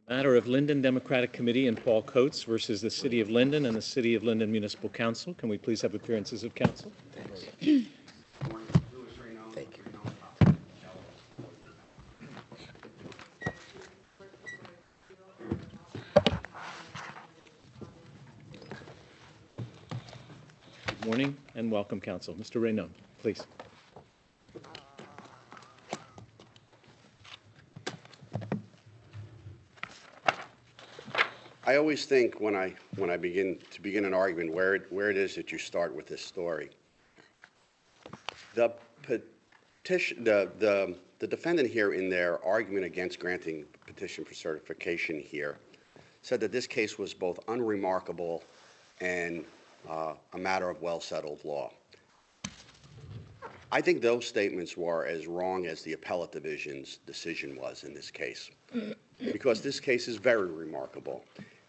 Matter of Linden Democratic Committee and Paul Coates versus the City of Linden and the City of Linden Municipal Council. Can we please have appearances of counsel? Good morning and welcome, counsel. Mr. Raynon, please. I always think when I begin an argument where it is that you start with this story. The petition, the defendant here in their argument against granting petition for certification here said that this case was both unremarkable and a matter of well-settled law. I think those statements were as wrong as the appellate division's decision was in this case, because this case is very remarkable.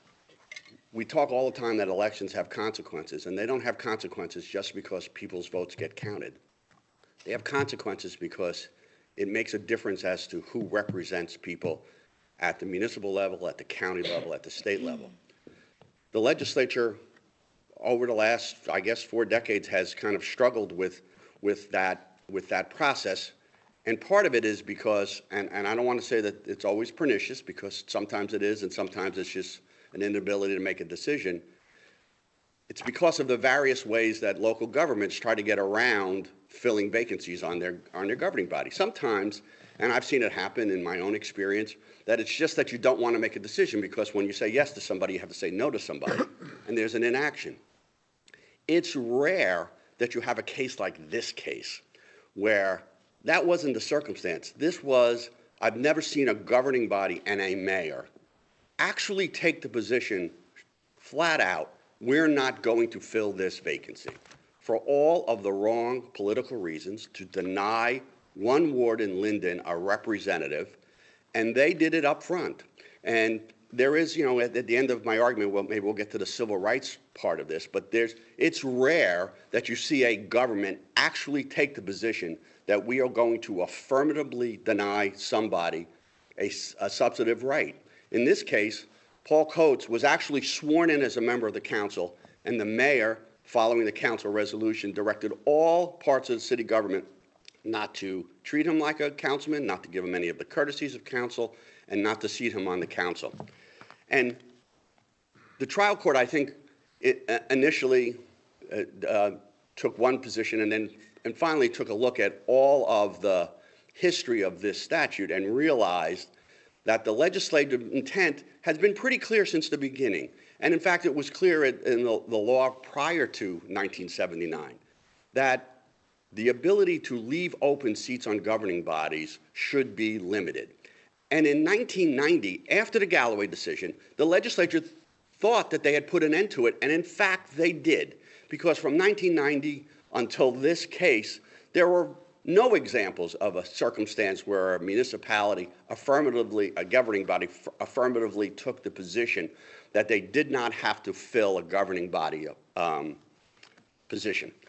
We talk all the time that elections have consequences, and they don't have consequences just because people's votes get counted. They have consequences because it makes a difference as to who represents people at the municipal level, at the county level, at the state level. The legislature, over the last, I guess, 4 decades, has kind of struggled with that process. And part of it is because, and I don't want to say that it's always pernicious, because sometimes it is and sometimes it's just an inability to make a decision. It's because of the various ways that local governments try to get around filling vacancies on their governing body. Sometimes, and I've seen it happen in my own experience, that it's just that you don't want to make a decision, because when you say yes to somebody, you have to say no to somebody, and there's an inaction. It's rare that you have a case like this case, where that wasn't the circumstance. This was, I've never seen a governing body and a mayor actually take the position flat out, we're not going to fill this vacancy, for all of the wrong political reasons, to deny one ward in Linden a representative, and they did it up front. And there is, you know, at the end of my argument, well, maybe we'll get to the civil rights part of this, but it's rare that you see a government actually take the position that we are going to affirmatively deny somebody a substantive right. In this case, Paul Coates was actually sworn in as a member of the council, and the mayor, following the council resolution, directed all parts of the city government not to treat him like a councilman, not to give him any of the courtesies of council, and not to seat him on the council. And the trial court, I think, initially took one position and finally took a look at all of the history of this statute and realized that the legislative intent has been pretty clear since the beginning. And in fact, it was clear in the law prior to 1979 that the ability to leave open seats on governing bodies should be limited. And in 1990, after the Galloway decision, the legislature thought that they had put an end to it, and in fact, they did. Because from 1990 until this case, there were no examples of a circumstance where a municipality affirmatively, a governing body affirmatively took the position that they did not have to fill a governing body position.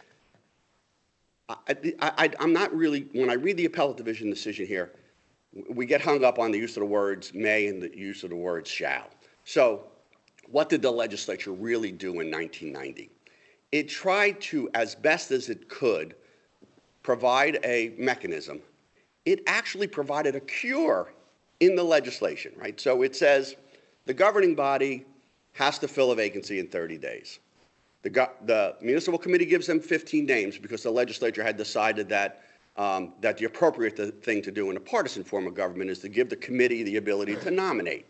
I'm not really, when I read the appellate division decision here, we get hung up on the use of the words may and the use of the words shall. So what did the legislature really do in 1990? It tried to, as best as it could, provide a mechanism. It actually provided a cure in the legislation, right? So it says the governing body has to fill a vacancy in 30 days. The municipal committee gives them 15 names because the legislature had decided that that the appropriate thing to do in a partisan form of government is to give the committee the ability to nominate.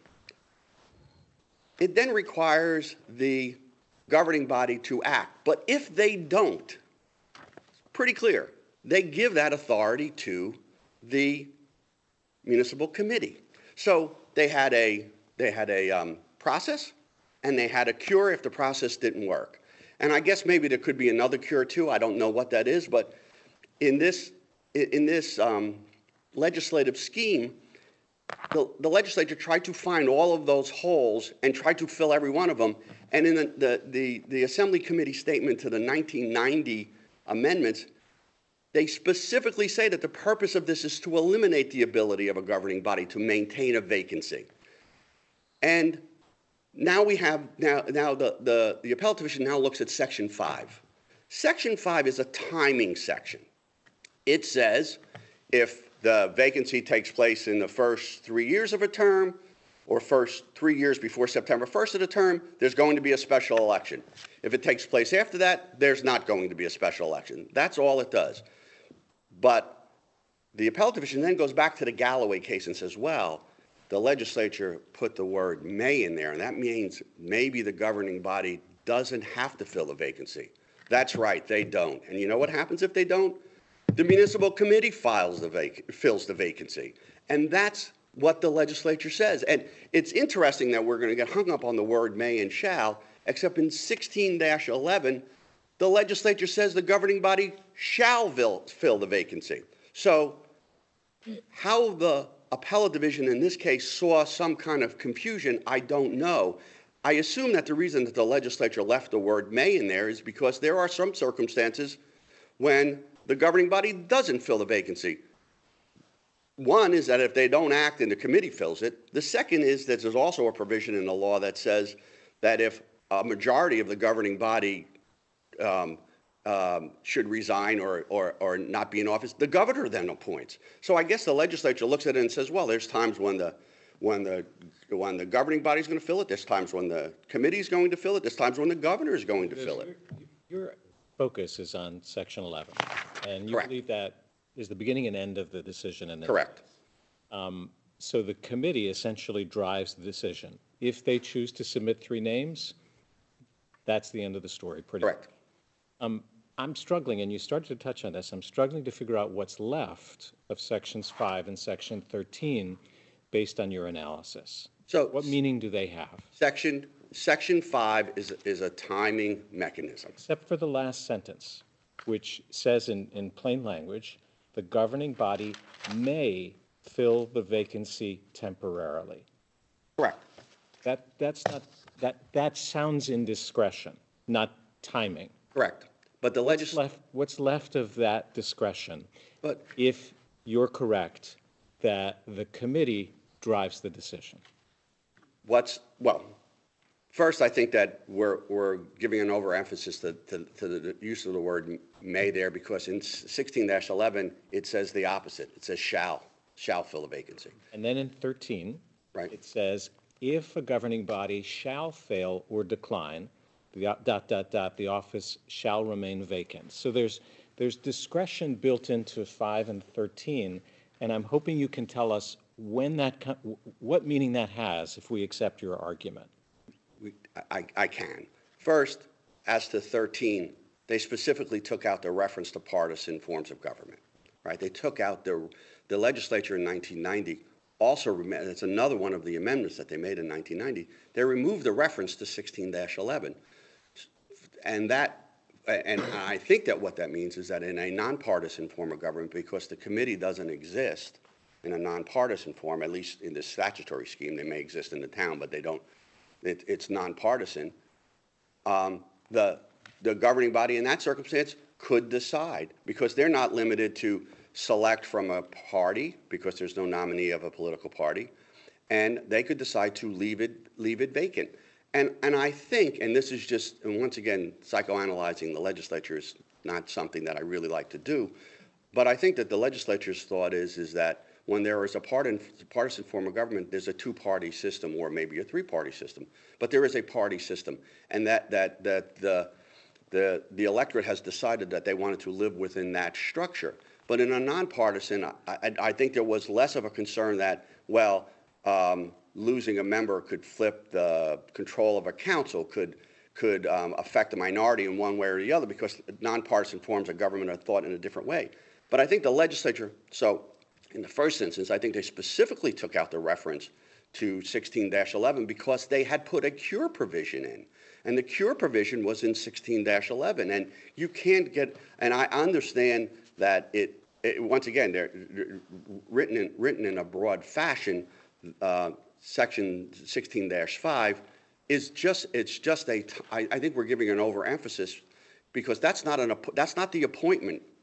It then requires the governing body to act, but if they don't, it's pretty clear, they give that authority to the municipal committee. So they had a process, and they had a cure if the process didn't work. And I guess maybe there could be another cure too. I don't know what that is, but in this legislative scheme, the legislature tried to find all of those holes and tried to fill every one of them. And in the Assembly Committee statement to the 1990 amendments, they specifically say that the purpose of this is to eliminate the ability of a governing body to maintain a vacancy. And now we have, now the appellate division now looks at Section 5. Section 5 is a timing section. It says if the vacancy takes place in the first 3 years of a term or first 3 years before September 1st of the term, there's going to be a special election. If it takes place after that, there's not going to be a special election. That's all it does. But the appellate division then goes back to the Galloway case and says, well, the legislature put the word may in there, and that means maybe the governing body doesn't have to fill the vacancy. That's right, they don't. And you know what happens if they don't? The municipal committee fills the vacancy. And that's what the legislature says. And it's interesting that we're going to get hung up on the word may and shall, except in 16-11, the legislature says the governing body shall fill the vacancy. So how the appellate division in this case saw some kind of confusion, I don't know. I assume that the reason that the legislature left the word may in there is because there are some circumstances when the governing body doesn't fill the vacancy. One is that if they don't act and the committee fills it. The second is that there's also a provision in the law that says that if a majority of the governing body should resign or not be in office, the governor then appoints. So I guess the legislature looks at it and says, well, there's times when the governing body is going to fill it, there's times when the committee is going to fill it, there's times when the governor is going to fill it. Your focus is on Section 11, and you Correct. believe that is the beginning and end of the decision. And Correct. So the committee essentially drives the decision. If they choose to submit 3 names, that's the end of the story. Pretty Correct. I'm struggling, and you started to touch on this, I'm struggling to figure out what's left of Sections 5 and Section 13 based on your analysis. So what meaning do they have? Section 5 is a timing mechanism. Except for the last sentence, which says in plain language, the governing body may fill the vacancy temporarily. Correct. That sounds indiscretion, not timing. Correct. But the What's left of that discretion, But if you're correct that the committee drives the decision? well, first, I think that we're giving an overemphasis to the use of the word may there, because in 16-11, it says the opposite. It says shall fill a vacancy. And then in 13, Right. it says, if a governing body shall fail or decline, the office shall remain vacant. So there's discretion built into 5 and 13, and I'm hoping you can tell us what meaning that has if we accept your argument. I can. First, as to 13, they specifically took out the reference to partisan forms of government, right? They took out the legislature in 1990 also, it's another one of the amendments that they made in 1990, they removed the reference to 16-11. And I think that what that means is that in a nonpartisan form of government, because the committee doesn't exist in a nonpartisan form, at least in the statutory scheme, they may exist in the town, but they don't, it's nonpartisan. The governing body in that circumstance could decide, because they're not limited to select from a party, because there's no nominee of a political party, and they could decide to leave it vacant. And I think, and this is just, and once again, psychoanalyzing the legislature is not something that I really like to do, but I think that the legislature's thought is that when there is a partisan form of government, there's a 2-party system or maybe a 3-party system, but there is a party system, and that the electorate has decided that they wanted to live within that structure. But in a nonpartisan, I think there was less of a concern that, well, losing a member could flip the control of a council, could affect a minority in one way or the other, because nonpartisan forms of government are thought in a different way. But I think the legislature, so in the first instance, I think they specifically took out the reference to 16-11 because they had put a cure provision in. And the cure provision was in 16-11. And you can't get, and I understand that it once again, they're written in a broad fashion. Section 16-5 is just, I think we're giving an overemphasis, because that's not the appointment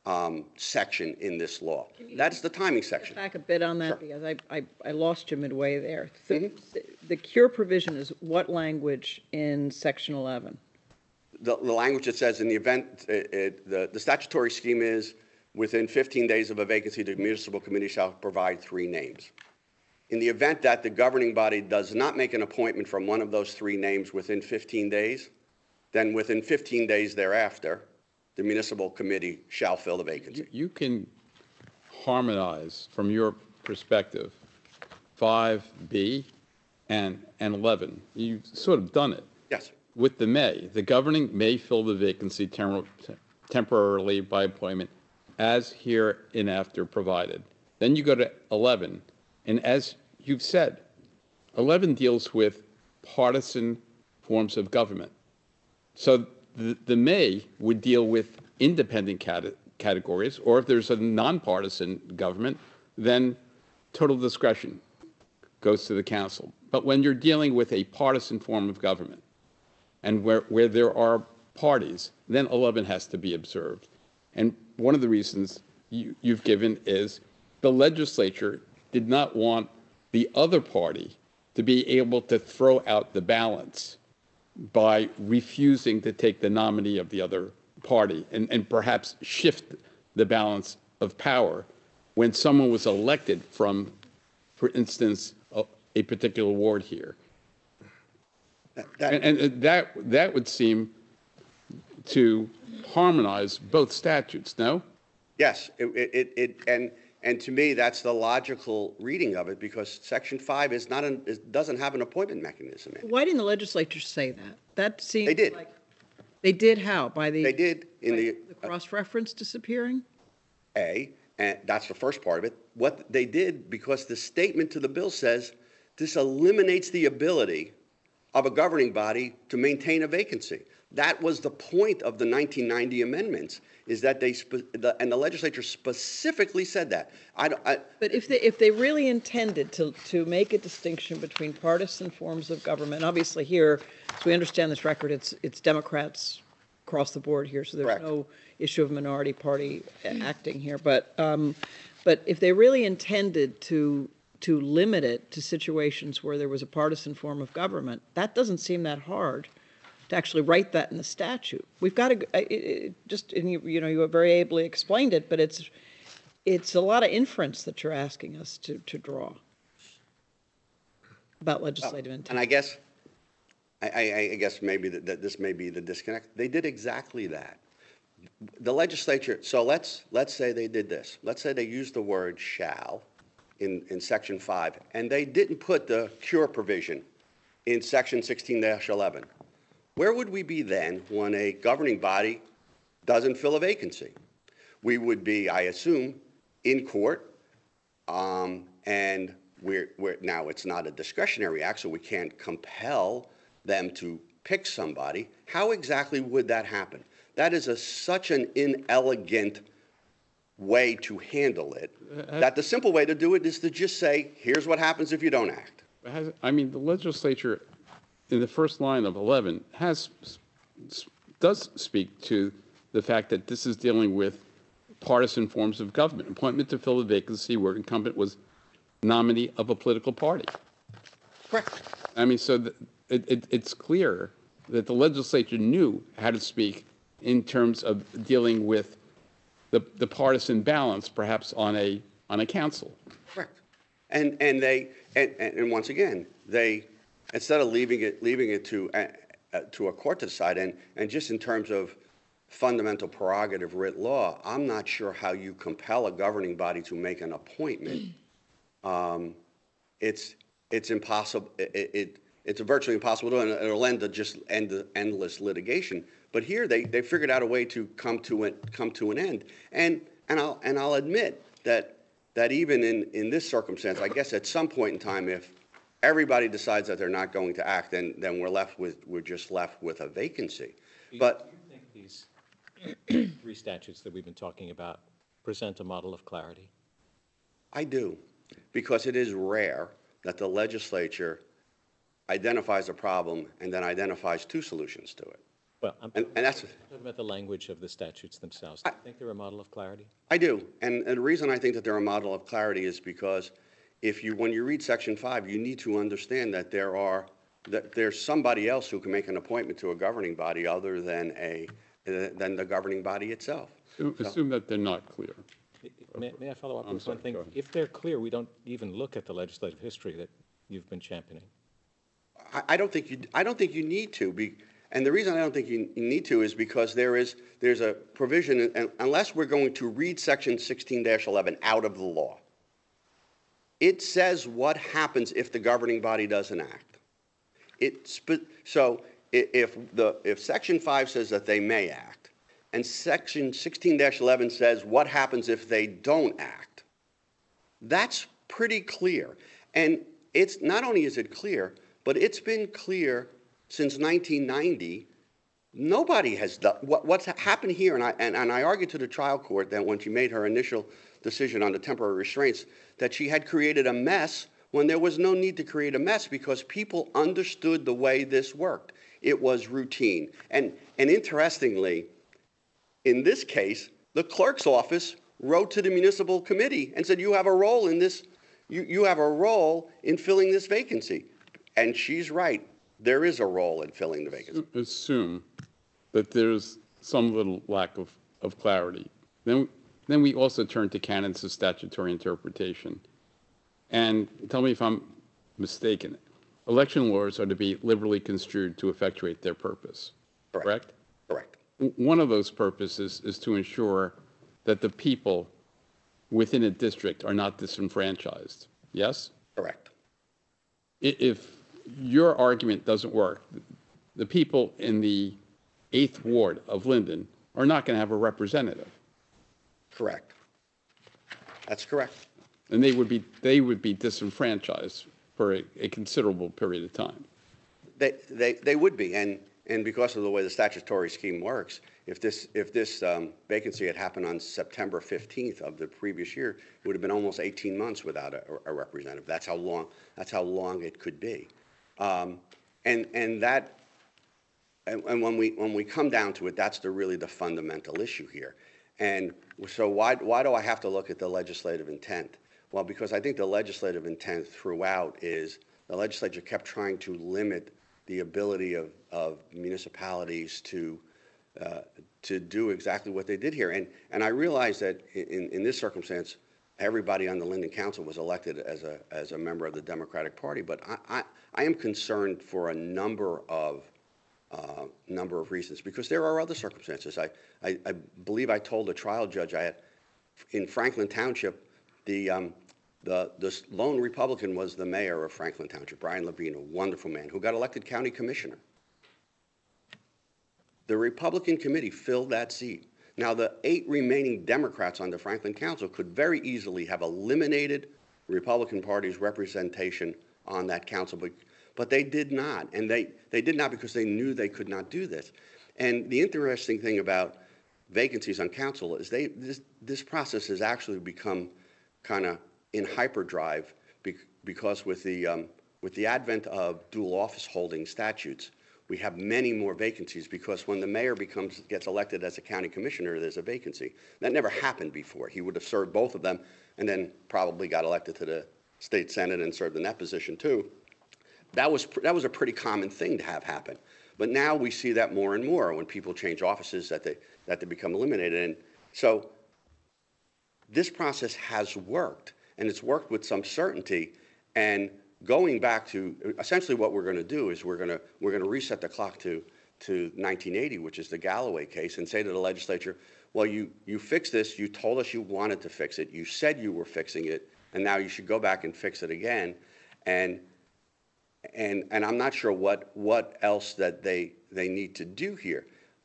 section in this law. That's the timing section. Back a bit on that, Sure. because I lost you midway there. The cure provision is what language in Section 11? The language that says in the event, the statutory scheme is within 15 days of a vacancy, the municipal committee shall provide 3 names. In the event that the governing body does not make an appointment from one of those 3 names within 15 days, then within 15 days thereafter, the municipal committee shall fill the vacancy. You can harmonize, from your perspective, 5B and 11. You've sort of done it. Yes. With the may, the governing may fill the vacancy temporarily by appointment as hereinafter provided. Then you go to 11, and as you've said, 11 deals with partisan forms of government. So the may would deal with independent categories, or if there's a nonpartisan government, then total discretion goes to the council. But when you're dealing with a partisan form of government, and where there are parties, then 11 has to be observed. And one of the reasons you've given is the legislature did not want the other party to be able to throw out the balance by refusing to take the nominee of the other party and perhaps shift the balance of power when someone was elected from, for instance, a particular ward here. And that would seem to harmonize both statutes, no? Yes, and to me, that's the logical reading of it, because Section 5 is not doesn't have an appointment mechanism in it. Why didn't the legislature say that? That seems They did. like they did how? By the They did in the cross-reference disappearing? and that's the first part of it. What they did, because the statement to the bill says this eliminates the ability of a governing body to maintain a vacancy. That was the point of the 1990 amendments, is that and the legislature specifically said that. But if they really intended to make a distinction between partisan forms of government, obviously here, as we understand this record, it's Democrats across the board here, so there's Correct. no issue of minority party acting here. But if they really intended to limit it to situations where there was a partisan form of government, that doesn't seem that hard to actually write that in the statute. We've got to you have very ably explained it, but it's a lot of inference that you're asking us to draw about legislative intent. And I guess maybe that this may be the disconnect. They did exactly that. The legislature. So let's say they did this. Let's say they used the word "shall" in Section 5, and they didn't put the cure provision in Section 16-11. Where would we be then when a governing body doesn't fill a vacancy? We would be, I assume, in court, and we're now it's not a discretionary act, so we can't compel them to pick somebody. How exactly would that happen? That is such an inelegant way to handle it, that the simple way to do it is to just say, here's what happens if you don't act. I mean, the legislature, in the first line of 11, does speak to the fact that this is dealing with partisan forms of government. Appointment to fill a vacancy where incumbent was nominee of a political party. Correct. I mean, so it's clear that the legislature knew how to speak in terms of dealing with the partisan balance, perhaps on a council. Correct. And once again, they, instead of leaving it to a court to decide, and just in terms of fundamental prerogative writ law, I'm not sure how you compel a governing body to make an appointment. It's impossible. It's virtually impossible to do, and it'll end to endless litigation. But here they figured out a way to come to an end. And I'll admit that even in this circumstance, I guess at some point in time, if everybody decides that they're not going to act, then we're just left with a vacancy. But do you think these 3 statutes that we've been talking about present a model of clarity? I do, because it is rare that the legislature identifies a problem and then identifies 2 solutions to it. Well, I'm And that's, talking about the language of the statutes themselves. Do you think they're a model of clarity? I do. And the reason I think that they're a model of clarity is because when you read Section 5, you need to understand that there's somebody else who can make an appointment to a governing body other than the governing body itself. Assume that they're not clear. May I follow up I'm with sorry, one thing? go ahead. If they're clear, we don't even look at the legislative history that you've been championing. I don't think you need to. And the reason I don't think you need to is because there's a provision, and unless we're going to read Section 16-11 out of the law, it says what happens if the governing body doesn't act. So if Section 5 says that they may act, and Section 16-11 says what happens if they don't act, that's pretty clear. And it's not only is it clear, but it's been clear since 1990. Nobody has done what's happened here, and I argued to the trial court that when she made her initial decision on the temporary restraints, that she had created a mess when there was no need to create a mess because people understood the way this worked. It was routine. And interestingly, in this case, the clerk's office wrote to the municipal committee and said, you have a role in this, you have a role in filling this vacancy. And she's right. There is a role in filling the vacancy. Assume that there's some little lack of clarity. Then we also turn to canons of statutory interpretation. And tell me if I'm mistaken. Election laws are to be liberally construed to effectuate their purpose, correct? Correct. One of those purposes is to ensure that the people within a district are not disenfranchised, yes? Correct. If your argument doesn't work, the people in the 8th Ward of Linden are not going to have a representative. Correct. That's correct. And they would be disenfranchised for a considerable period of time. They would be, and because of the way the statutory scheme works, if this vacancy had happened on September 15th of the previous year, it would have been almost 18 months without a representative. That's how long it could be, and when we come down to it, that's really the fundamental issue here. And so why do I have to look at the legislative intent? Well, because I think the legislative intent throughout is the legislature kept trying to limit the ability of municipalities to do exactly what they did here. And I realize that in this circumstance, everybody on the Linden Council was elected as a member of the Democratic Party, but I am concerned for a number of reasons, because there are other circumstances. I believe I told the trial judge in Franklin Township, the lone Republican was the mayor of Franklin Township, Brian Levine, a wonderful man who got elected county commissioner. The Republican committee filled that seat. Now, the 8 remaining Democrats on the Franklin Council could very easily have eliminated the Republican Party's representation on that council, but they did not, and they did not because they knew they could not do this. And the interesting thing about vacancies on council is this process has actually become kind of in hyperdrive because with the advent of dual office holding statutes, we have many more vacancies because when the mayor gets elected as a county commissioner, there's a vacancy. That never happened before. He would have served both of them and then probably got elected to the state senate and served in that position too. That was a pretty common thing to have happen. But now we see that more and more when people change offices that they become eliminated. And so this process has worked, and it's worked with some certainty. And going back to essentially what we're going to do is we're going to reset the clock to 1980, which is the Galloway case, and say to the legislature, well, you fixed this. You told us you wanted to fix it. You said you were fixing it, and now you should go back and fix it again. And I'm not sure what else that they need to do here.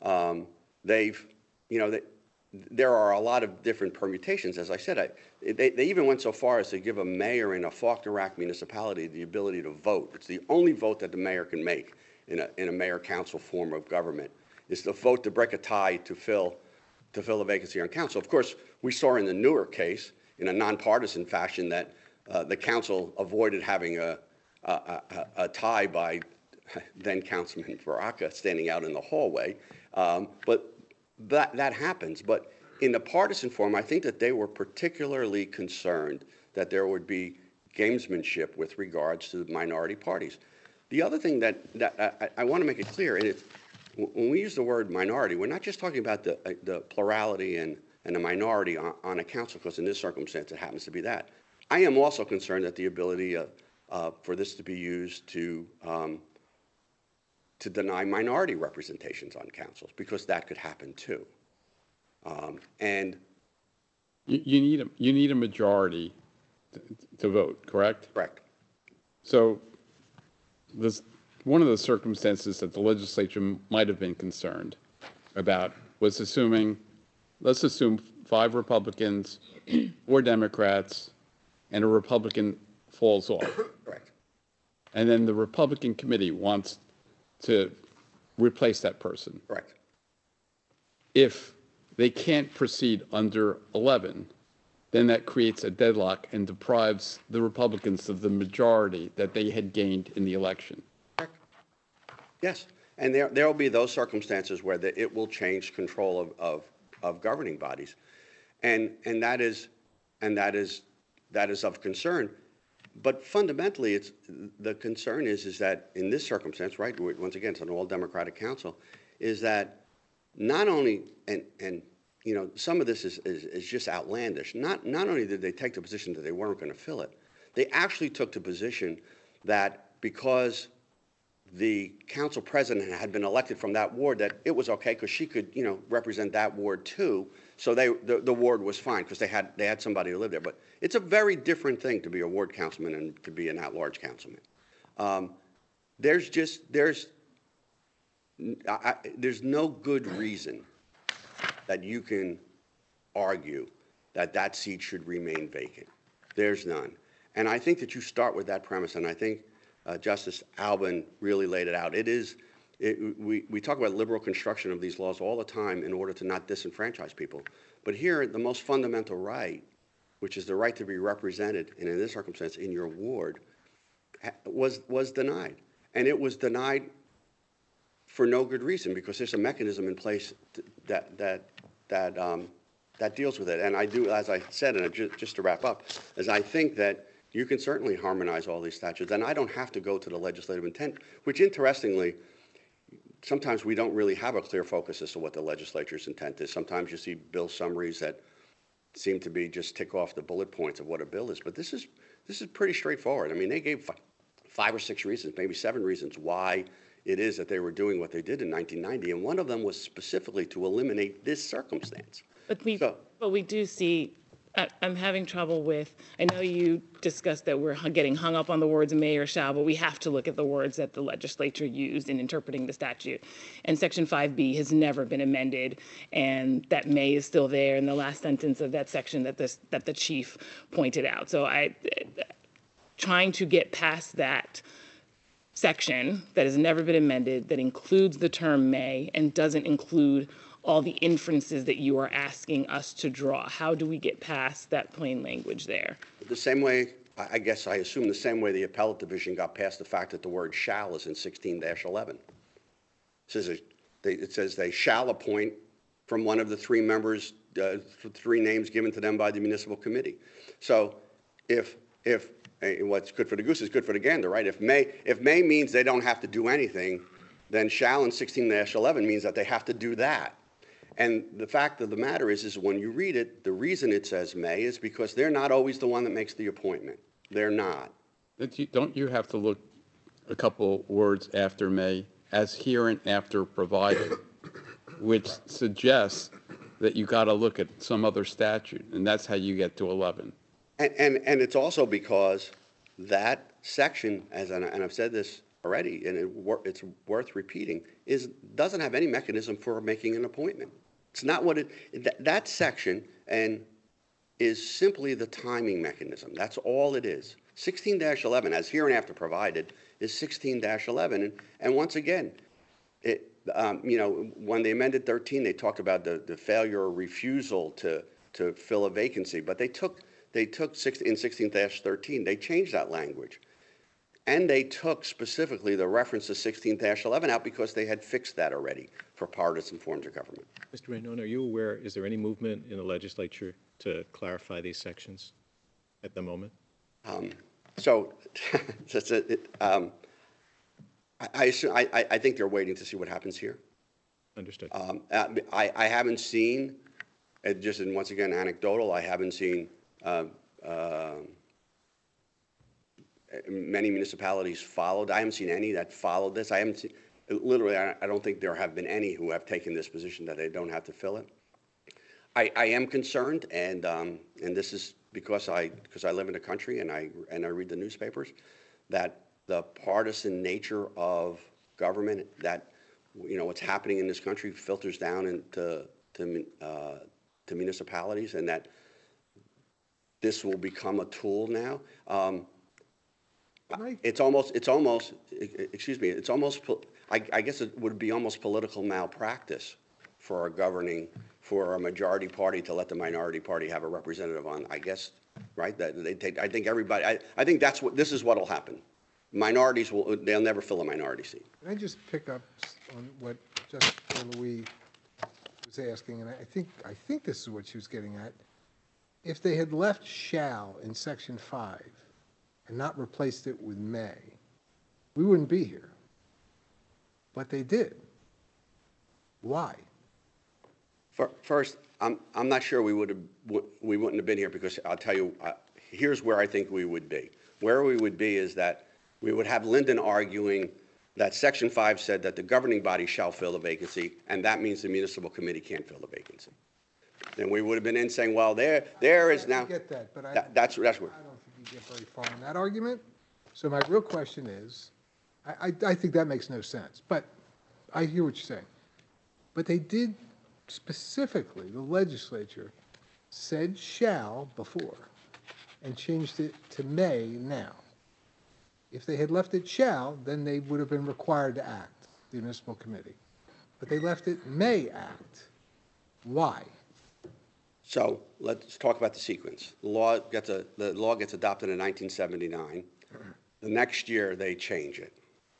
There are a lot of different permutations. As I said, they even went so far as to give a mayor in a Fauquier municipality the ability to vote. It's the only vote that the mayor can make in a mayor-council form of government, is the vote to break a tie to fill a vacancy on council. Of course, we saw in the Newark case, in a nonpartisan fashion, that the council avoided having a tie by then Councilman Baraka standing out in the hallway. But that happens. But in the partisan form, I think that they were particularly concerned that there would be gamesmanship with regards to the minority parties. The other thing that I want to make it clear, and when we use the word minority, we're not just talking about the plurality and the minority on a council, because in this circumstance it happens to be that. I am also concerned that the ability for this to be used to deny minority representations on councils, because that could happen too. And you need a majority to vote, correct? correct. So one of the circumstances that the legislature might have been concerned about was let's assume 5 Republicans, 4 Democrats, and a Republican falls off. Correct. And then the Republican committee wants to replace that person. Correct. If they can't proceed under 11, then that creates a deadlock and deprives the Republicans of the majority that they had gained in the election. Yes, and there will be those circumstances where it will change control of governing bodies, and that is of concern. But fundamentally, the concern is that in this circumstance, right? Once again, it's an all Democratic council, is that not only and you know, some of this is just outlandish. Not only did they take the position that they weren't going to fill it, they actually took the position that because the council president had been elected from that ward, that it was okay because she could, you know, represent that ward too. So the ward was fine because they had somebody who lived there. But it's a very different thing to be a ward councilman and to be an at-large councilman. There's no good reason that you can argue that seat should remain vacant. There's none. And I think that you start with that premise, and I think Justice Albin really laid it out. We talk about liberal construction of these laws all the time in order to not disenfranchise people. But here, the most fundamental right, which is the right to be represented, and in this circumstance, in your ward, was denied. And it was denied for no good reason, because there's a mechanism in place that deals with it. And I do, as I said, and just to wrap up, is I think that you can certainly harmonize all these statutes, and I don't have to go to the legislative intent, which interestingly, sometimes we don't really have a clear focus as to what the legislature's intent is. Sometimes you see bill summaries that seem to be just tick off the bullet points of what a bill is, but this is pretty straightforward. I mean, they gave 5 or 6 reasons, maybe 7 reasons why it is that they were doing what they did in 1990, and one of them was specifically to eliminate this circumstance. But we do see, I'm having trouble with, I know you discussed that we're getting hung up on the words may or shall, but we have to look at the words that the legislature used in interpreting the statute. And Section 5B has never been amended, and that may is still there in the last sentence of that section that the chief pointed out. So trying to get past that section that has never been amended, that includes the term may and doesn't include all the inferences that you are asking us to draw. How do we get past that plain language there? The same way, I guess I assume the same way the appellate division got past the fact that the word shall is in 16-11. It says they shall appoint from one of the 3 members, 3 names given to them by the municipal committee. So if what's good for the goose is good for the gander, right? If may means they don't have to do anything, then shall in 16-11 means that they have to do that. And the fact of the matter is when you read it, the reason it says may is because they're not always the one that makes the appointment. They're not. Don't you have to look a couple words after may as hereinafter provided, which suggests that you got to look at some other statute, and that's how you get to 11. And it's also because that section, and I've said this already, and it's worth repeating, doesn't have any mechanism for making an appointment. It's not what that section is simply the timing mechanism. That's all it is. 16-11, as hereinafter provided, is 16-11. And once again, when they amended 13, they talked about the failure or refusal to fill a vacancy, but they took in 16-13, they changed that language. And they took specifically the reference to 16-11 out because they had fixed that already for partisan forms of government. Mr. Rainone, are you aware, is there any movement in the legislature to clarify these sections at the moment? So I think they're waiting to see what happens here. Understood. I haven't seen, just in once again anecdotal, I haven't seen many municipalities followed. I haven't seen any that followed this. I haven't seen, literally, I don't think there have been any who have taken this position that they don't have to fill it. I am concerned, and this is because I live in the country and I read the newspapers, that the partisan nature of government, that what's happening in this country filters down into to municipalities, and that this will become a tool now. It's almost. Excuse me. It's almost. I guess it would be almost political malpractice for a majority party to let the minority party have a representative on. I guess, right? That they take. I think everybody. I think this is what'll happen. Minorities they'll never fill a minority seat. Can I just pick up on what Justice Louis was asking, and I think this is what she was getting at. If they had left shall in Section 5 and not replaced it with may, we wouldn't be here. But they did. Why? First, I'm not sure we wouldn't have been here, because I'll tell you, here's where I think we would be. Where we would be is that we would have Lyndon arguing that Section 5 said that the governing body shall fill the vacancy, and that means the municipal committee can't fill the vacancy. Then we would have been in saying, well, there is now. I get that, but that's where. I don't think you get very far in that argument. So my real question is, I think that makes no sense, but I hear what you're saying. But they did specifically, the legislature said shall before and changed it to may now. If they had left it shall, then they would have been required to act, the municipal committee. But they left it may act. Why? So let's talk about the sequence. The law gets adopted in 1979. The next year they change it.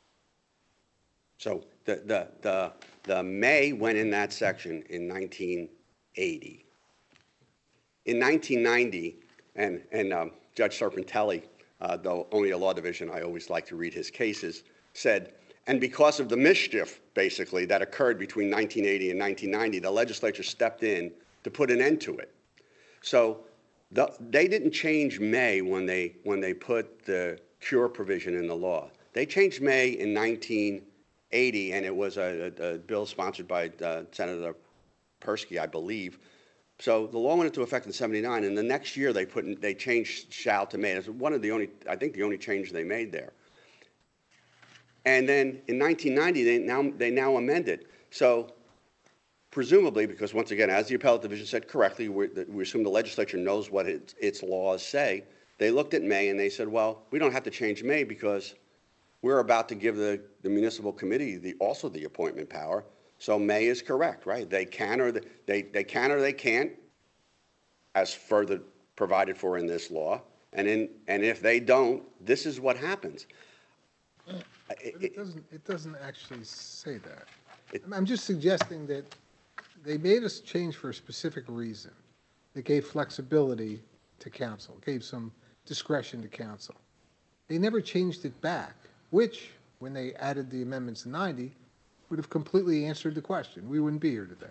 So the may went in that section in 1980. In 1990, and Judge Serpentelli, though only a law division, I always like to read his cases, said, and because of the mischief, basically, that occurred between 1980 and 1990, the legislature stepped in to put an end to it. So they didn't change may when they put the cure provision in the law. They changed may in 1980, and it was a bill sponsored by Senator Persky, I believe. So the law went into effect in 79, and the next year they changed shall to may. It's one of the only, I think, the only change they made there. And then in 1990, they now amended. So presumably, because once again, as the appellate division said correctly, we assume the legislature knows what its laws say. They looked at may and they said, well, we don't have to change may because we're about to give the municipal committee also the appointment power. So may is correct, right? They can or they can't, as further provided for in this law. And if they don't, this is what happens. But it doesn't actually say that. I'm just suggesting that they made us change for a specific reason. They gave flexibility to council, gave some discretion to council. They never changed it back, which, when they added the amendments in 90, would have completely answered the question. We wouldn't be here today.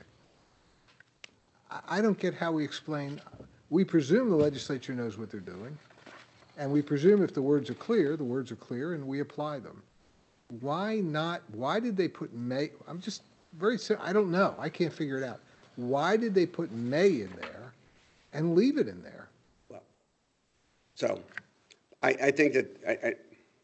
I don't get how we explain. We presume the legislature knows what they're doing, and we presume if the words are clear, and we apply them. Why not? Why did they put may? I'm just I don't know. I can't figure it out. Why did they put may in there and leave it in there? Well, so I think that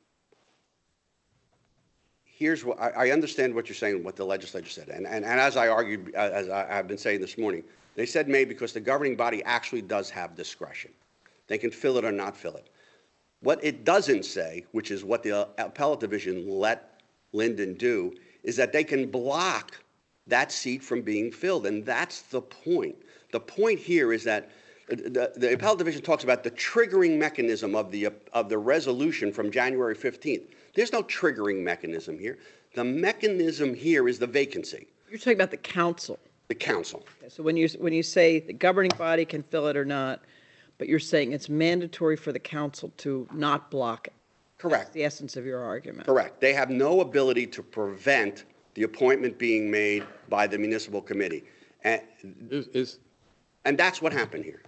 here's what I understand what you're saying, what the legislature said, and as I argued, as I've been saying this morning, they said may because the governing body actually does have discretion. They can fill it or not fill it. What it doesn't say, which is what the appellate division let Lyndon do, is that they can block that seat from being filled, and that's the point. The point here is that the appellate division talks about the triggering mechanism of the resolution from January 15th. There's no triggering mechanism here. The mechanism here is the vacancy, You're talking about the council. the council. So when you say the governing body can fill it or not, but you're saying it's mandatory for the council to not block it. Correct. That's the essence of your argument. Correct. They have no ability to prevent the appointment being made by the municipal committee. And that's what happened here.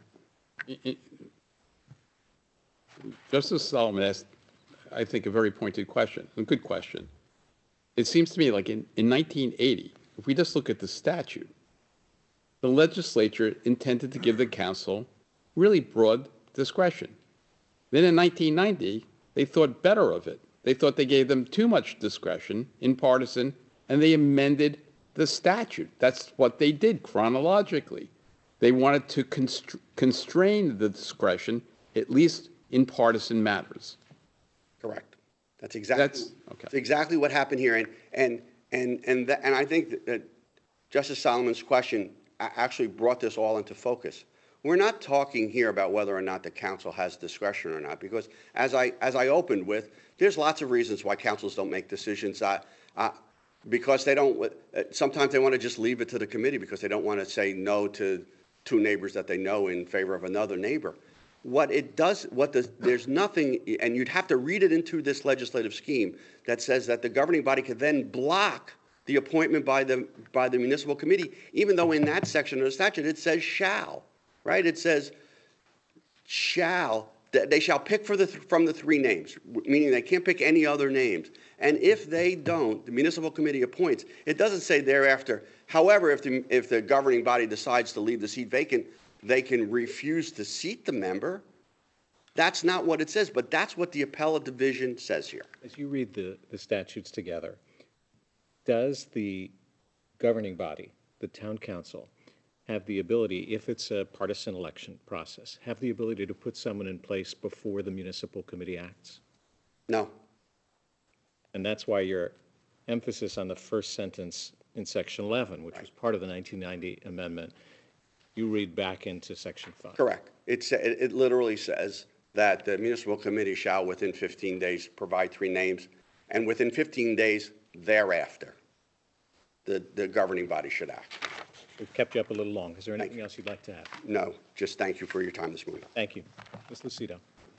Justice Solomon asked, I think, a very pointed question, a good question. It seems to me like in 1980, if we just look at the statute, the legislature intended to give the council really broad discretion. Then in 1990, they thought better of it. They thought they gave them too much discretion in partisan, and they amended the statute. That's what they did chronologically. They wanted to constrain the discretion, at least in partisan matters. Correct. That's exactly what happened here. And I think that Justice Solomon's question actually brought this all into focus. We're not talking here about whether or not the council has discretion or not, because as I opened with, there's lots of reasons why councils don't make decisions. Because they don't. Sometimes they want to just leave it to the committee because they don't want to say no to two neighbors that they know in favor of another neighbor. There's nothing, and you'd have to read it into this legislative scheme that says that the governing body could then block the appointment by the municipal committee, even though in that section of the statute it says shall, right? It says shall, they shall pick from the three names, meaning they can't pick any other names. And if they don't, the municipal committee appoints. It doesn't say thereafter. However, if the governing body decides to leave the seat vacant, they can refuse to seat the member. That's not what it says, but that's what the appellate division says here. As you read the statutes together, does the governing body, the town council, have the ability, if it's a partisan election process, have the ability to put someone in place before the municipal committee acts? No. And that's why your emphasis on the first sentence in Section 11, which was part of the 1990 amendment, you read back into Section 5. Correct. It literally says that the municipal committee shall, within 15 days, provide three names, and within 15 days thereafter, the governing body should act. We've kept you up a little long. Is there anything else you'd like to add? No, just thank you for your time this morning. Thank you. Ms. Lucido.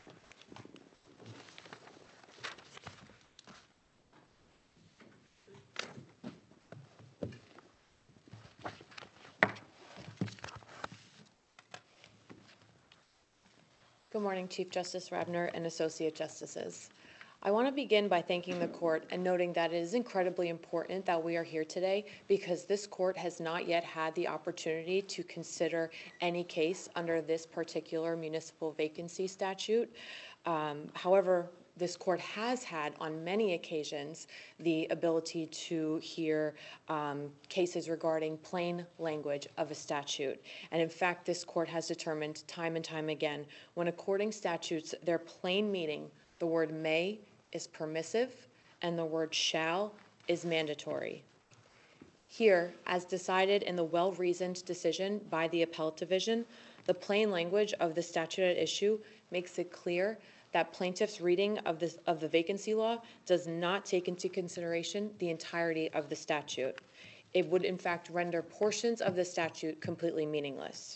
Good morning, Chief Justice Rabner and Associate Justices. I want to begin by thanking the court and noting that it is incredibly important that we are here today because this court has not yet had the opportunity to consider any case under this particular municipal vacancy statute. However, this court has had on many occasions the ability to hear cases regarding plain language of a statute. And in fact, this court has determined time and time again, when according statutes, their plain meaning, the word may is permissive and the word shall is mandatory. Here, as decided in the well-reasoned decision by the appellate division, the plain language of the statute at issue makes it clear that plaintiff's reading of the vacancy law does not take into consideration the entirety of the statute. It would, in fact, render portions of the statute completely meaningless.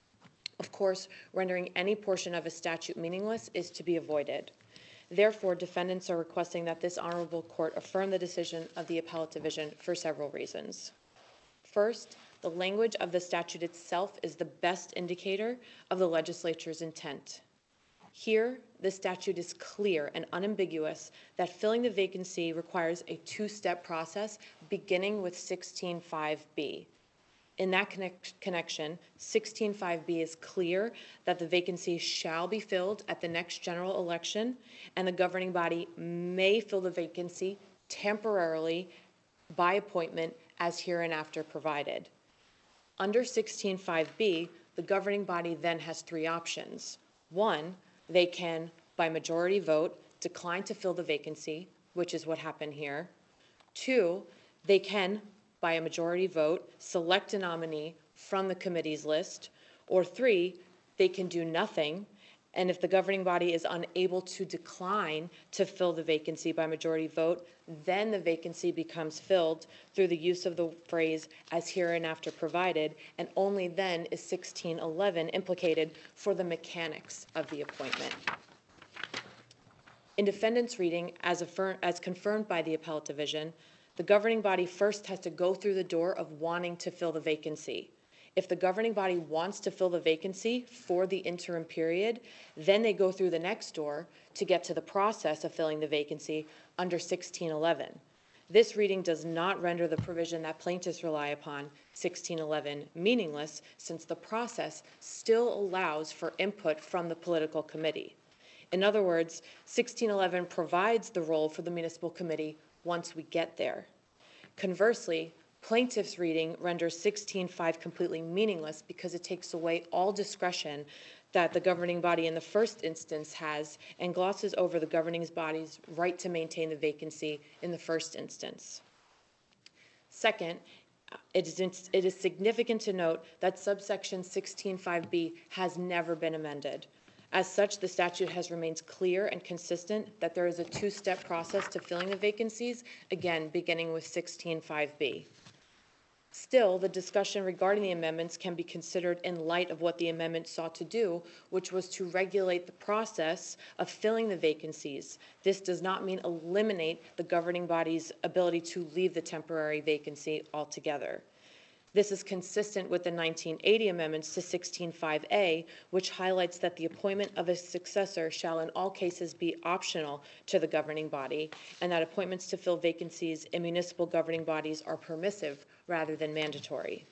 Of course, rendering any portion of a statute meaningless is to be avoided. Therefore, defendants are requesting that this honorable court affirm the decision of the appellate division for several reasons. First, the language of the statute itself is the best indicator of the legislature's intent. Here, the statute is clear and unambiguous that filling the vacancy requires a two-step process beginning with 16.5b. In that connection, 16.5b is clear that the vacancy shall be filled at the next general election, and the governing body may fill the vacancy temporarily by appointment as hereinafter provided. Under 16.5b, the governing body then has three options. One, they can, by majority vote, decline to fill the vacancy, which is what happened here. Two, they can, by a majority vote, select a nominee from the committee's list. Or three, they can do nothing. And if the governing body is unable to decline to fill the vacancy by majority vote, then the vacancy becomes filled through the use of the phrase "as hereinafter provided," and only then is 1611 implicated for the mechanics of the appointment. In defendant's reading, as confirmed by the appellate division, the governing body first has to go through the door of wanting to fill the vacancy. If the governing body wants to fill the vacancy for the interim period, then they go through the next door to get to the process of filling the vacancy under 1611. This reading does not render the provision that plaintiffs rely upon, 1611, meaningless, since the process still allows for input from the political committee. In other words, 1611 provides the role for the municipal committee once we get there. Conversely, plaintiff's reading renders 16.5 completely meaningless because it takes away all discretion that the governing body in the first instance has and glosses over the governing body's right to maintain the vacancy in the first instance. Second, it is significant to note that subsection 16.5b has never been amended. As such, the statute has remained clear and consistent that there is a two-step process to filling the vacancies, again, beginning with 16.5b. Still, the discussion regarding the amendments can be considered in light of what the amendment sought to do, which was to regulate the process of filling the vacancies. This does not mean eliminate the governing body's ability to leave the temporary vacancy altogether. This is consistent with the 1980 amendments to 16.5a, which highlights that the appointment of a successor shall in all cases be optional to the governing body, and that appointments to fill vacancies in municipal governing bodies are permissive rather than mandatory.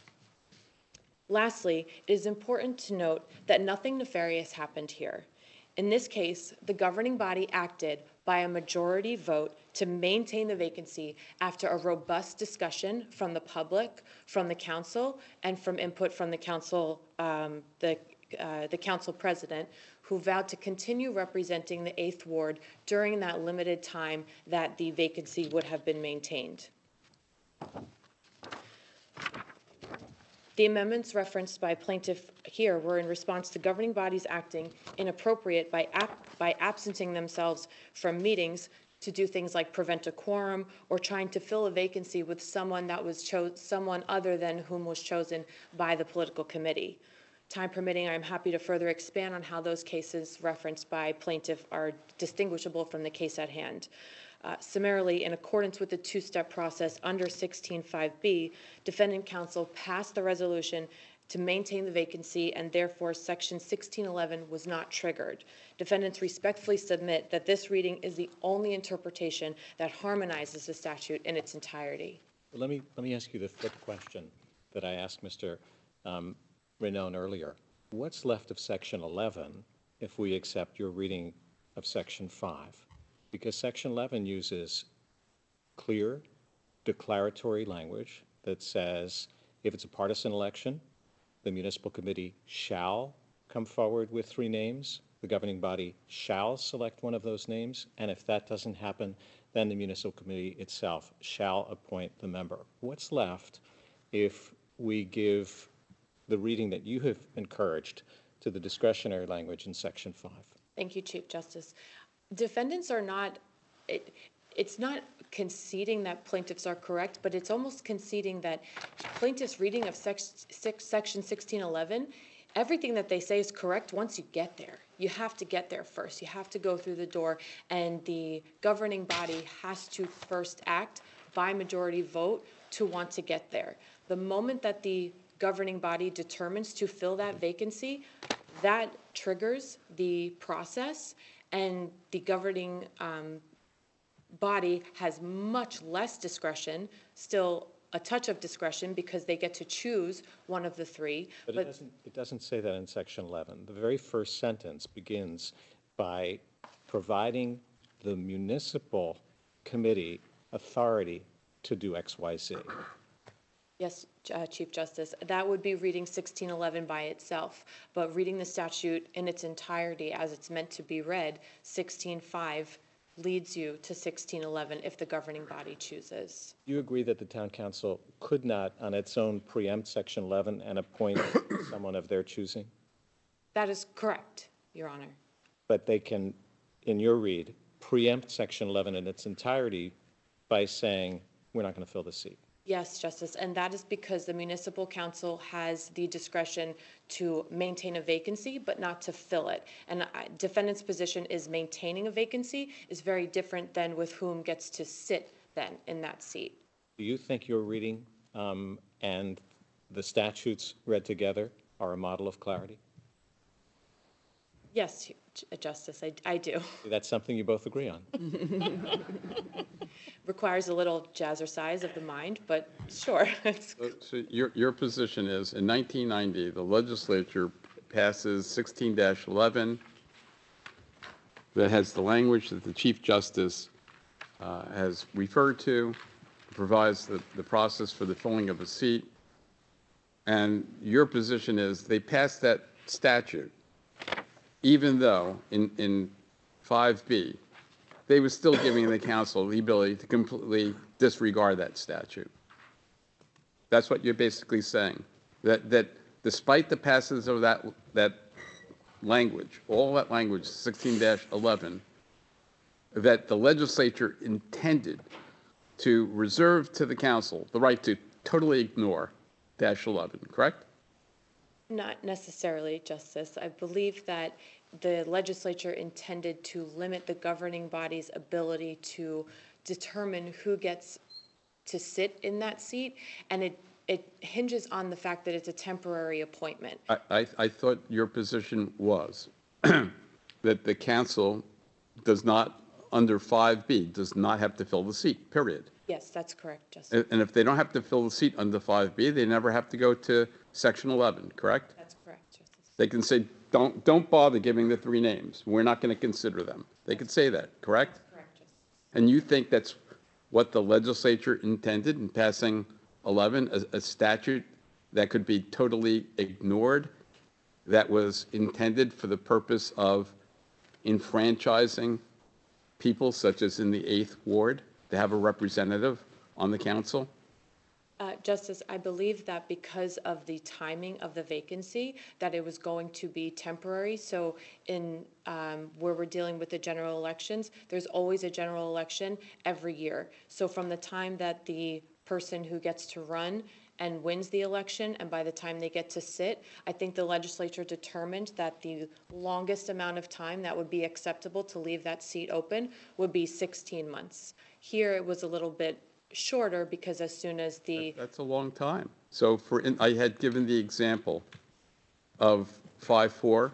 Lastly, it is important to note that nothing nefarious happened here. In this case, the governing body acted by a majority vote to maintain the vacancy after a robust discussion from the public, from the council, and from input from the council, the council president, who vowed to continue representing the 8th Ward during that limited time that the vacancy would have been maintained. The amendments referenced by plaintiff here were in response to governing bodies acting inappropriate by absenting themselves from meetings to do things like prevent a quorum or trying to fill a vacancy with someone that was someone other than whom was chosen by the political committee. Time permitting, I'm happy to further expand on how those cases referenced by plaintiff are distinguishable from the case at hand. Summarily, in accordance with the two-step process under 16.5b, defendant counsel passed the resolution to maintain the vacancy, and therefore section 1611 was not triggered. Defendants respectfully submit that this reading is the only interpretation that harmonizes the statute in its entirety. Let me ask you the flip question that I asked Mr. Raynon earlier. What's left of section 11 if we accept your reading of section 5? Because section 11 uses clear, declaratory language that says if it's a partisan election, the municipal committee shall come forward with 3 names, the governing body shall select one of those names, and if that doesn't happen, then the municipal committee itself shall appoint the member. What's left if we give the reading that you have encouraged to the discretionary language in section 5? Thank you, Chief Justice. Defendants are not, it's not conceding that plaintiffs are correct, but it's almost conceding that plaintiffs' reading of section 1611, everything that they say is correct once you get there. You have to get there first. You have to go through the door, and the governing body has to first act by majority vote to want to get there. The moment that the governing body determines to fill that vacancy, that triggers the process, and the governing body has much less discretion, still a touch of discretion because they get to choose one of the 3. But it doesn't say that in section 11. The very first sentence begins by providing the municipal committee authority to do X, Y, Z. Yes, Chief Justice, that would be reading 1611 by itself, but reading the statute in its entirety as it's meant to be read, 16.5 leads you to 1611 if the governing body chooses. Do you agree that the town council could not on its own preempt section 11 and appoint someone of their choosing? That is correct, Your Honor. But they can, in your read, preempt Section 11 in its entirety by saying, we're not going to fill the seat. Yes, Justice, and that is because the municipal council has the discretion to maintain a vacancy, but not to fill it. And defendant's position is maintaining a vacancy is very different than with whom gets to sit then in that seat. Do you think your reading and the statutes read together are a model of clarity? Yes, Justice, I do. That's something you both agree on. Requires a little jazzercise of the mind, but sure. So your position is, in 1990, the legislature passes 16-11 that has the language that the Chief Justice has referred to, provides the process for the filling of a seat, and your position is they passed that statute, even though in 5B, they were still giving the council the ability to completely disregard that statute. That's what you're basically saying, that despite the passage of that language, all that language, 16-11, that the legislature intended to reserve to the council the right to totally ignore -11, correct? Not necessarily, Justice. I believe that the legislature intended to limit the governing body's ability to determine who gets to sit in that seat, and it hinges on the fact that it's a temporary appointment. I thought your position was that the council does not, under 5B, does not have to fill the seat, period. Yes, that's correct, Justice. And if they don't have to fill the seat under 5B, they never have to go to Section 11, correct? That's correct, Justice. They can say, don't bother giving the 3 names. We're not going to consider them. They could say that, correct? Correct, Justice. And you think that's what the legislature intended in passing 11, a statute that could be totally ignored, that was intended for the purpose of enfranchising people, such as in the 8th Ward, to have a representative on the council? Justice, I believe that because of the timing of the vacancy, that it was going to be temporary. So in where we're dealing with the general elections, there's always a general election every year. So from the time that the person who gets to run and wins the election, and by the time they get to sit, I think the legislature determined that the longest amount of time that would be acceptable to leave that seat open would be 16 months. Here it was a little bit shorter because as soon as the... That's a long time. So I had given the example of 5-4,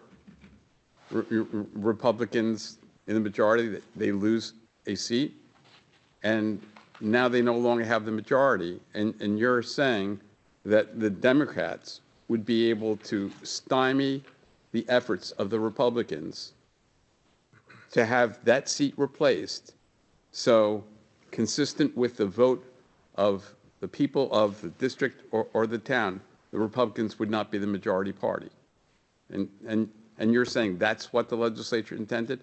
Republicans in the majority, they lose a seat, and now they no longer have the majority. And you're saying that the Democrats would be able to stymie the efforts of the Republicans to have that seat replaced, so consistent with the vote of the people of the district or the town, the Republicans would not be the majority party. And you're saying that's what the legislature intended?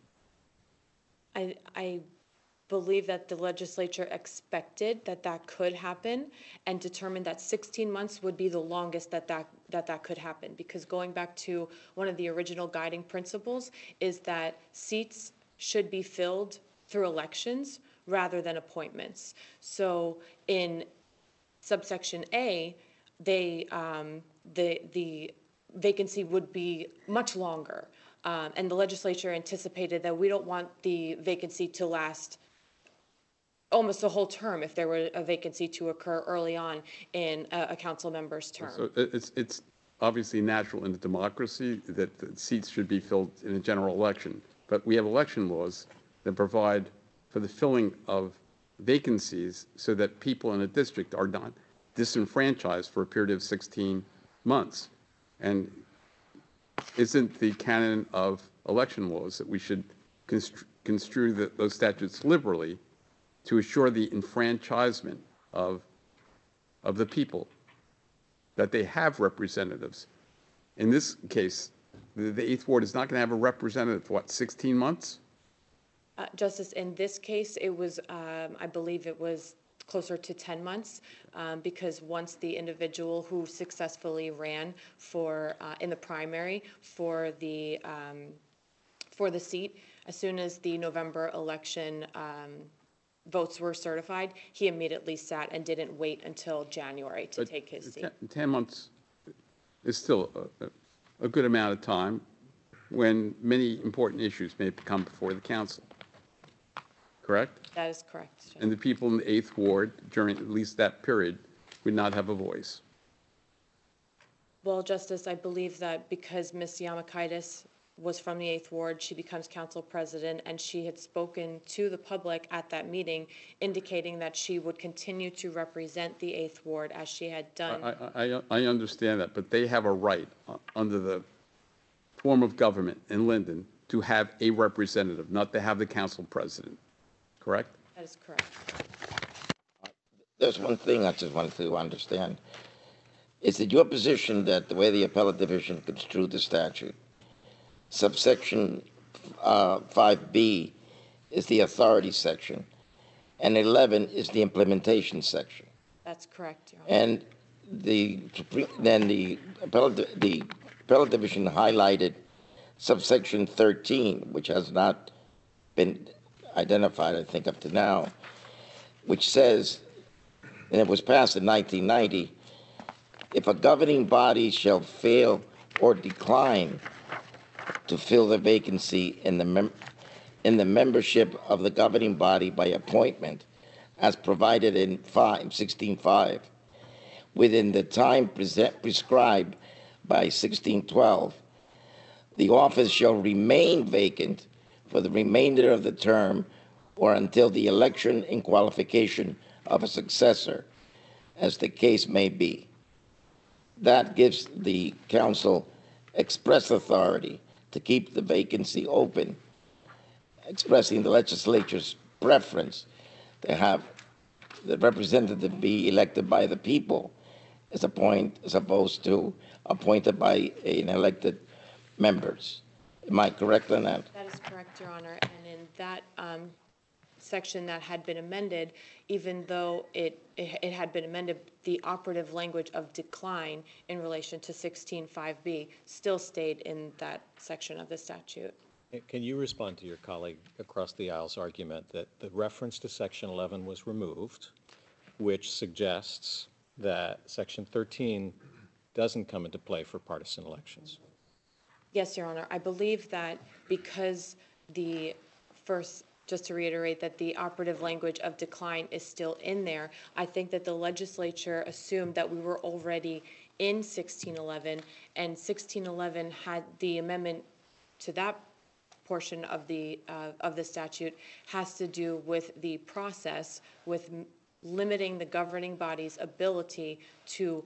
I believe that the legislature expected that that could happen and determined that 16 months would be the longest that could happen. Because going back to one of the original guiding principles is that seats should be filled through elections rather than appointments. So in subsection A, the vacancy would be much longer. And the legislature anticipated that we don't want the vacancy to last almost a whole term if there were a vacancy to occur early on in a council member's term. So it's obviously natural in a democracy that the seats should be filled in a general election. But we have election laws that provide for the filling of vacancies so that people in a district are not disenfranchised for a period of 16 months. And isn't the canon of election laws that we should construe those statutes liberally to assure the enfranchisement of the people, that they have representatives? In this case, the 8th Ward is not going to have a representative for, what, 16 months? Justice, in this case, it was, I believe it was closer to 10 months, because once the individual who successfully ran for, in the primary for the seat, as soon as the November election votes were certified, he immediately sat and didn't wait until January to take his seat. 10 months is still a good amount of time when many important issues may come before the council. Correct? That is correct. And the people in the 8th Ward, during at least that period, would not have a voice. Well, Justice, I believe that because Ms. Yamakaitis was from the 8th Ward, she becomes council president, and she had spoken to the public at that meeting, indicating that she would continue to represent the 8th Ward as she had done. I understand that, but they have a right under the form of government in Linden to have a representative, not to have the council president. Correct? That is correct. There's one thing I just wanted to understand. Is it your position that the way the appellate division construed the statute, subsection 5B is the authority section, and 11 is the implementation section? That's correct, Your Honor. And then the appellate division highlighted subsection 13, which has not been identified, I think, up to now, which says, and it was passed in 1990, if a governing body shall fail or decline to fill the vacancy in the membership of the governing body by appointment, as provided in 16.5, within the time prescribed by 1612, the office shall remain vacant for the remainder of the term or until the election and qualification of a successor, as the case may be. That gives the council express authority to keep the vacancy open, expressing the legislature's preference to have the representative be elected by the people as opposed to appointed by an elected members. Am I correct on that? That is correct, Your Honor. And in that section that had been amended, even though it had been amended, the operative language of decline in relation to 16.5B still stayed in that section of the statute. Can you respond to your colleague across the aisle's argument that the reference to Section 11 was removed, which suggests that Section 13 doesn't come into play for partisan elections? Yes, Your Honor. I believe that because just to reiterate, that the operative language of decline is still in there, I think that the legislature assumed that we were already in 1611, and 1611 had the amendment to that portion of the statute has to do with the process, with limiting the governing body's ability to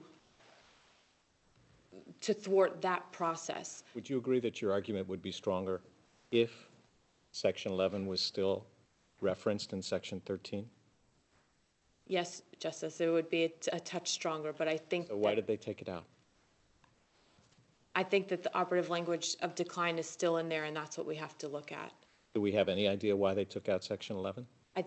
thwart that process. Would you agree that your argument would be stronger if Section 11 was still referenced in Section 13? Yes, Justice, it would be a touch stronger, but I think So why did they take it out? I think that the operative language of decline is still in there, and that's what we have to look at. Do we have any idea why they took out Section 11?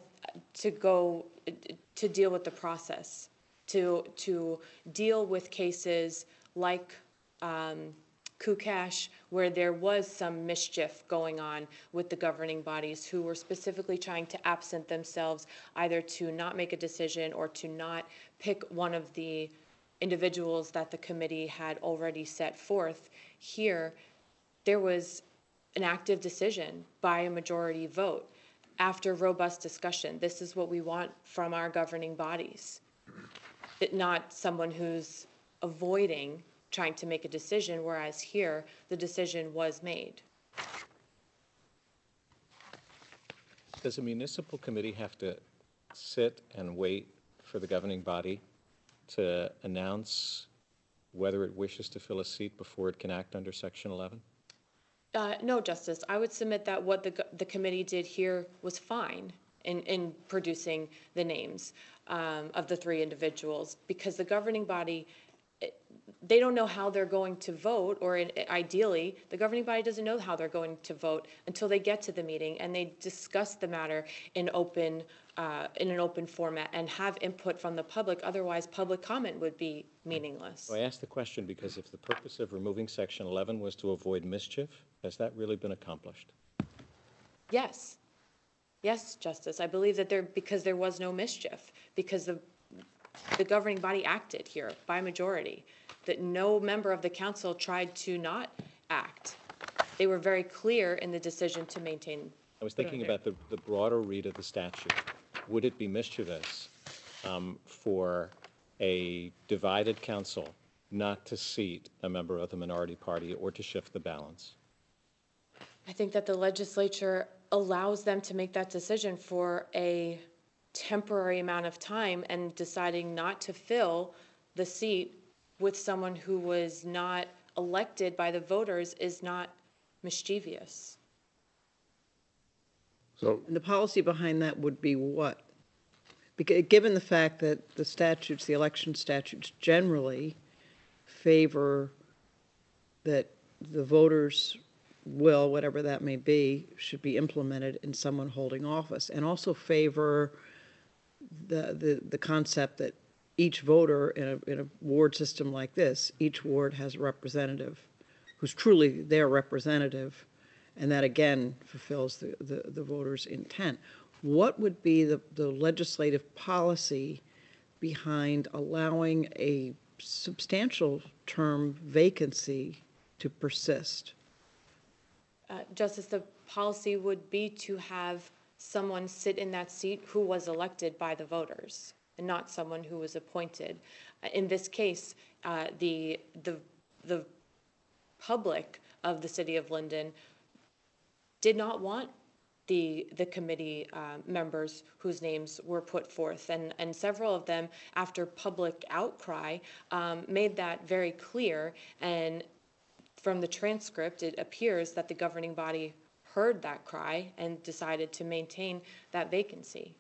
To deal with the process, to deal with cases like Kukash, where there was some mischief going on with the governing bodies who were specifically trying to absent themselves, either to not make a decision or to not pick one of the individuals that the committee had already set forth. Here, there was an active decision by a majority vote after robust discussion. This is what we want from our governing bodies, not someone who's avoiding trying to make a decision, whereas here the decision was made. Does a municipal committee have to sit and wait for the governing body to announce whether it wishes to fill a seat before it can act under Section 11? No, Justice. I would submit that what the committee did here was fine in producing the names of the three individuals, because the governing body, they don't know how they're going to vote, or ideally, the governing body doesn't know how they're going to vote until they get to the meeting and they discuss the matter in open in an open format and have input from the public. Otherwise, public comment would be meaningless. So I asked the question because if the purpose of removing Section 11 was to avoid mischief, has that really been accomplished? Yes. Yes, Justice. I believe that because there was no mischief, because the governing body acted here by majority, that no member of the council tried to not act. They were very clear in the decision to maintain. I was thinking about the broader read of the statute. Would it be mischievous for a divided council not to seat a member of the minority party or to shift the balance? I think that the legislature allows them to make that decision for a temporary amount of time, and deciding not to fill the seat with someone who was not elected by the voters is not mischievous. So And the policy behind that would be what? Because, given the fact that the statutes, the election statutes generally favor that the voters' will, whatever that may be, should be implemented in someone holding office, and also favor the concept that each voter in a ward system like this, each ward has a representative who's truly their representative, and that again fulfills the voters' intent. What would be the legislative policy behind allowing a substantial term vacancy to persist? Justice, the policy would be to have someone sit in that seat who was elected by the voters and not someone who was appointed. In this case, the public of the city of Linden did not want the committee members whose names were put forth, and several of them, after public outcry, made that very clear. And from the transcript, it appears that the governing body heard that cry and decided to maintain that vacancy.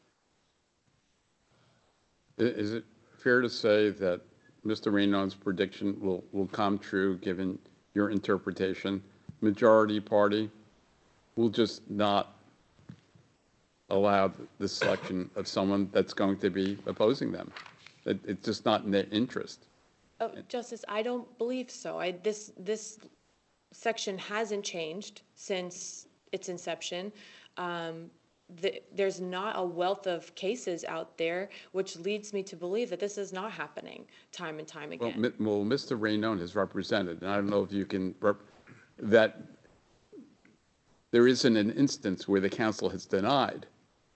is it fair to say that Mr. Raynon's prediction will come true given your interpretation? Majority party will just not allow the selection of someone that's going to be opposing them. It's just not in their interest. Oh, Justice, I don't believe so. This section hasn't changed since its inception. There's not a wealth of cases out there, which leads me to believe that this is not happening time and time again. Well, Mr. Raynon has represented, and I don't know if you can, that there isn't an instance where the council has denied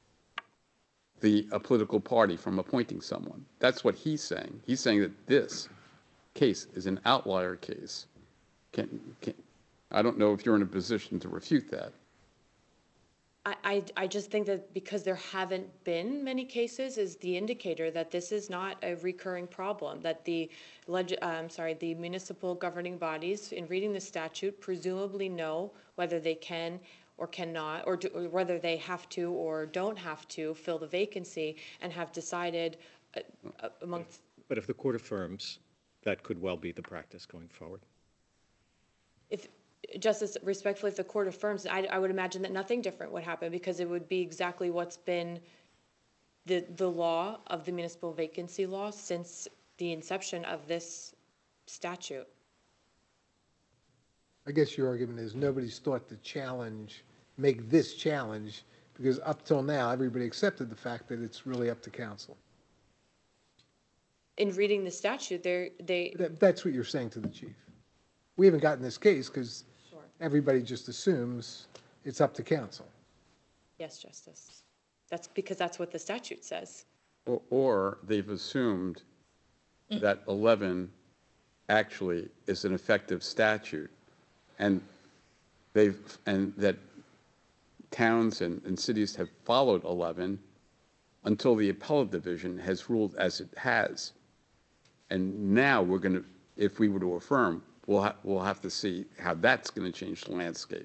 a political party from appointing someone. That's what he's saying. He's saying that this case is an outlier case. I don't know if you're in a position to refute that. I just think that because there haven't been many cases is the indicator that this is not a recurring problem, that the municipal governing bodies, in reading the statute, presumably know whether they can or cannot, or whether they have to or don't have to fill the vacancy, and have decided amongst... But if the court affirms, that could well be the practice going forward. Justice, respectfully, if the court affirms, I would imagine that nothing different would happen, because it would be exactly what's been the law of the municipal vacancy law since the inception of this statute. I guess your argument is nobody's thought to make this challenge, because up till now, everybody accepted the fact that it's really up to council. In reading the statute, That's what you're saying to the chief. We haven't gotten this case because Sure. everybody just assumes it's up to council. Yes, Justice. That's because that's what the statute says. Or they've assumed that 11 actually is an effective statute, and that towns and cities have followed 11 until the appellate division has ruled as it has. And now we're going to, if we were to affirm, we'll have to see how that's going to change the landscape.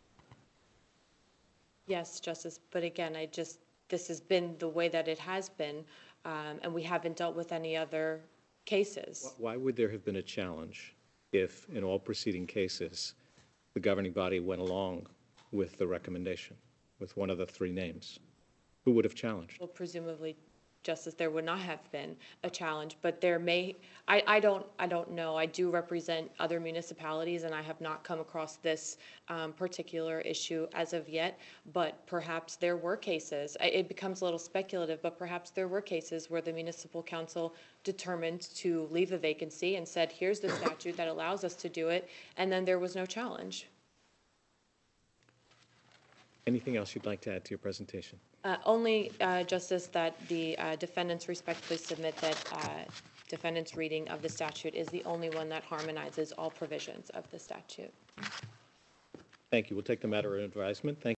Yes, Justice, but again, this has been the way that it has been, and we haven't dealt with any other cases. Why would there have been a challenge if, in all preceding cases, the governing body went along with the recommendation, with one of the three names? Who would have challenged? Well, presumably, Justice, there would not have been a challenge, but there may, I don't know. I do represent other municipalities, and I have not come across this particular issue as of yet, but perhaps there were cases. It becomes a little speculative, but perhaps there were cases where the municipal council determined to leave a vacancy and said, here's the statute that allows us to do it, and then there was no challenge. Anything else you'd like to add to your presentation? Only, Justice, that the defendants respectfully submit that defendant's reading of the statute is the only one that harmonizes all provisions of the statute. Thank you. We'll take the matter under advisement. Thank